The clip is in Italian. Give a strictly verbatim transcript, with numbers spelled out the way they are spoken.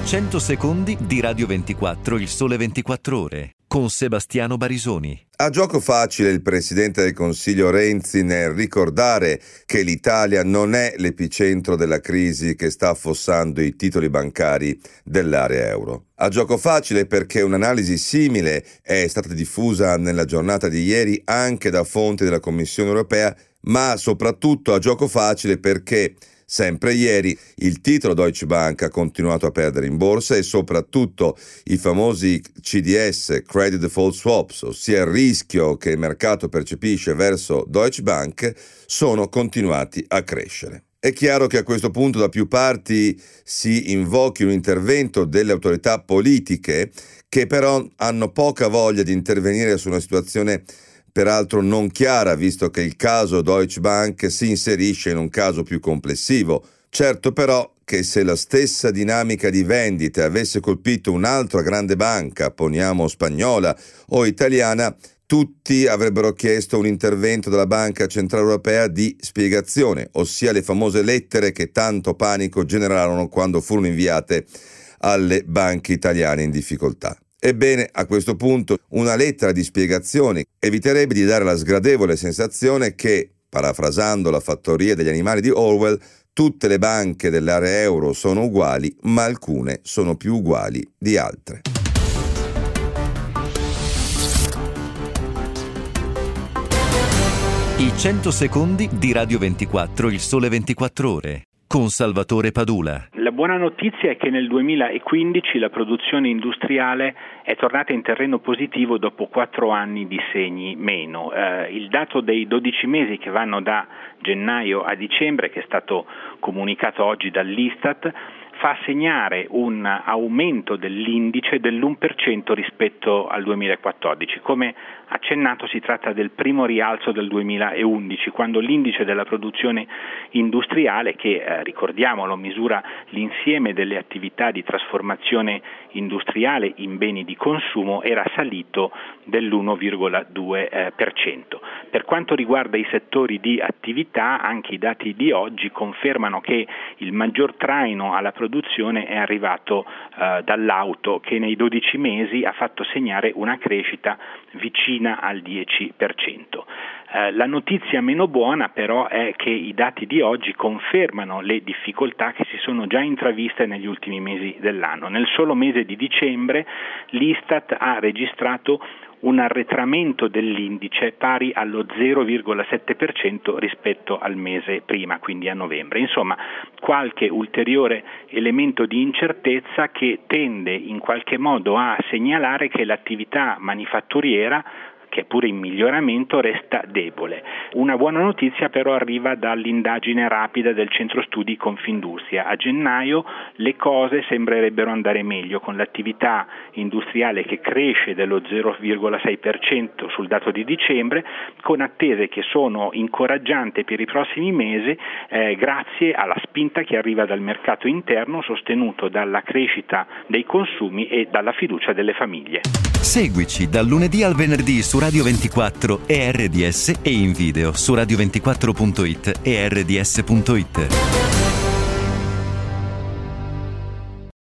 cento secondi di Radio ventiquattro, il sole ventiquattro ore, con Sebastiano Barisoni. Ha gioco facile il Presidente del Consiglio Renzi nel ricordare che l'Italia non è l'epicentro della crisi che sta affossando i titoli bancari dell'area euro. Ha gioco facile perché un'analisi simile è stata diffusa nella giornata di ieri anche da fonti della Commissione europea, ma soprattutto ha gioco facile perché sempre ieri il titolo Deutsche Bank ha continuato a perdere in borsa e soprattutto i famosi C D S, Credit Default Swaps, ossia il rischio che il mercato percepisce verso Deutsche Bank, sono continuati a crescere. È chiaro che a questo punto da più parti si invochi un intervento delle autorità politiche che però hanno poca voglia di intervenire su una situazione peraltro non chiara, visto che il caso Deutsche Bank si inserisce in un caso più complessivo. Certo però che se la stessa dinamica di vendite avesse colpito un'altra grande banca, poniamo spagnola o italiana, tutti avrebbero chiesto un intervento della Banca Centrale Europea di spiegazione, ossia le famose lettere che tanto panico generarono quando furono inviate alle banche italiane in difficoltà. Ebbene, a questo punto una lettera di spiegazioni eviterebbe di dare la sgradevole sensazione che, parafrasando la fattoria degli animali di Orwell, tutte le banche dell'area euro sono uguali, ma alcune sono più uguali di altre. I cento secondi di Radio ventiquattro, il sole ventiquattro ore, con Salvatore Padula. La buona notizia è che nel duemilaquindici la produzione industriale è tornata in terreno positivo dopo quattro anni di segni meno. Eh, il dato dei dodici mesi che vanno da gennaio a dicembre, che è stato comunicato oggi dall'Istat, fa segnare un aumento dell'indice dell'uno per cento rispetto al duemilaquattordici. Come accennato, si tratta del primo rialzo del duemilaundici, quando l'indice della produzione industriale, che eh, ricordiamolo misura l'insieme delle attività di trasformazione industriale in beni di consumo, era salito dell'uno virgola due per cento. Per quanto riguarda i settori di attività, anche i dati di oggi confermano che il maggior traino alla produzione è arrivato eh, dall'auto, che nei dodici mesi ha fatto segnare una crescita vicina al dieci per cento. Eh, la notizia meno buona però è che i dati di oggi confermano le difficoltà che si sono già intraviste negli ultimi mesi dell'anno. Nel solo mese di dicembre l'Istat ha registrato un arretramento dell'indice pari allo zero virgola sette per cento rispetto al mese prima, quindi a novembre. Insomma, qualche ulteriore elemento di incertezza che tende in qualche modo a segnalare che l'attività manifatturiera, che è pure in miglioramento, resta debole. Una buona notizia però arriva dall'indagine rapida del centro studi Confindustria. A gennaio le cose sembrerebbero andare meglio, con l'attività industriale che cresce dello zero virgola sei per cento sul dato di dicembre, con attese che sono incoraggianti per i prossimi mesi eh, grazie alla spinta che arriva dal mercato interno, sostenuto dalla crescita dei consumi e dalla fiducia delle famiglie. Seguici dal lunedì al venerdì su Radio ventiquattro e R D S e in video su radio ventiquattro punto it e R D S punto it.